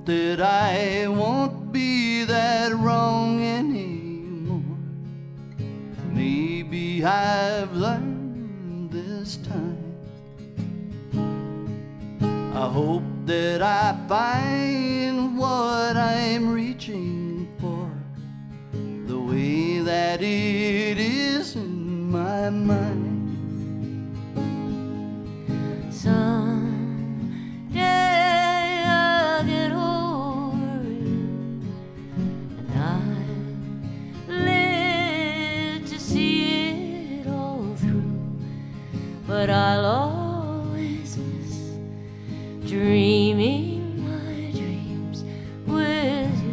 that I won't be that wrong anymore. Maybe I've learned this time. I hope that I find what I'm reaching for, the way that it is in my mind. Someday I'll get over you, and I'll live to see it all through. But I'll always miss dreaming my dreams with you.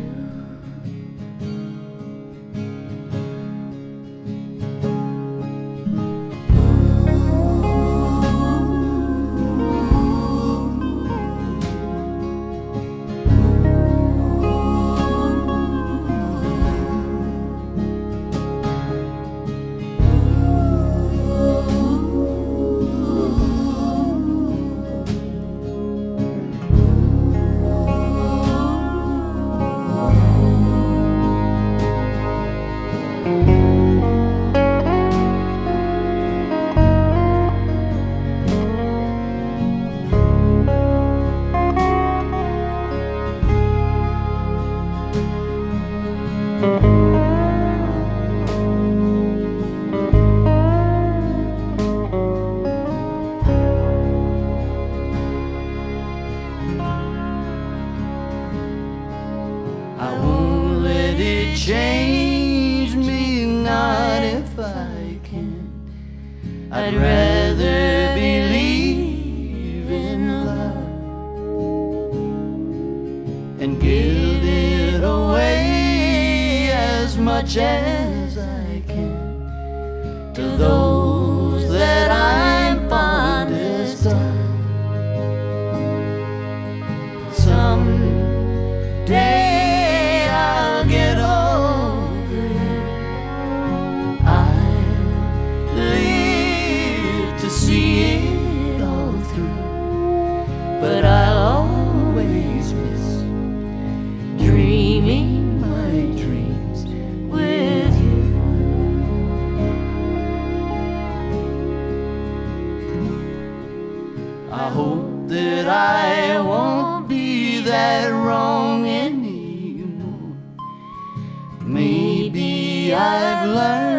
I won't let it change me, not if I can. I'd rather believe in love and give it away as much as I can to those that I'm fondest of. Someday to see it all through, but I'll always miss dreaming my dreams with you. I hope that I won't be that wrong anymore. Maybe I've learned